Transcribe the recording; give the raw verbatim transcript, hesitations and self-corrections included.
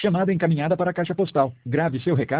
Chamada encaminhada para a caixa postal. Grave seu recado.